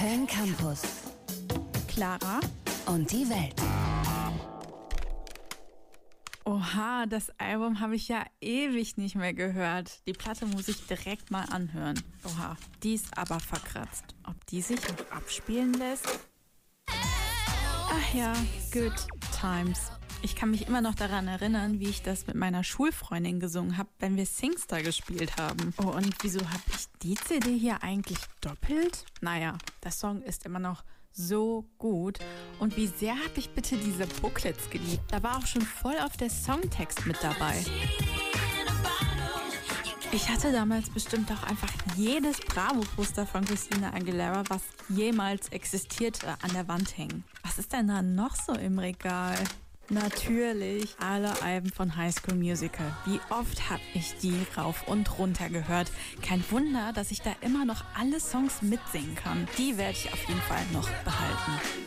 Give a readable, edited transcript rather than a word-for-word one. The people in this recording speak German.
FFN Campus. Clara Und die Welt. Oha, das Album habe ich ja ewig nicht mehr gehört. Die Platte muss ich direkt mal anhören. Oha, die ist aber verkratzt. Ob die sich noch abspielen lässt? Ach ja, Good Times. Ich kann mich immer noch daran erinnern, wie ich das mit meiner Schulfreundin gesungen habe, wenn wir Singstar gespielt haben. Oh, und wieso habe ich die CD hier eigentlich doppelt? Naja, der Song ist immer noch so gut. Und wie sehr habe ich bitte diese Booklets geliebt. Da war auch schon voll auf der Songtext mit dabei. Ich hatte damals bestimmt auch einfach jedes Bravo-Poster von Christina Aguilera, was jemals existierte, an der Wand hängen. Was ist denn da noch so im Regal? Natürlich alle Alben von High School Musical. Wie oft habe ich die rauf und runter gehört. Kein Wunder, dass ich da immer noch alle Songs mitsingen kann. Die werde ich auf jeden Fall noch behalten.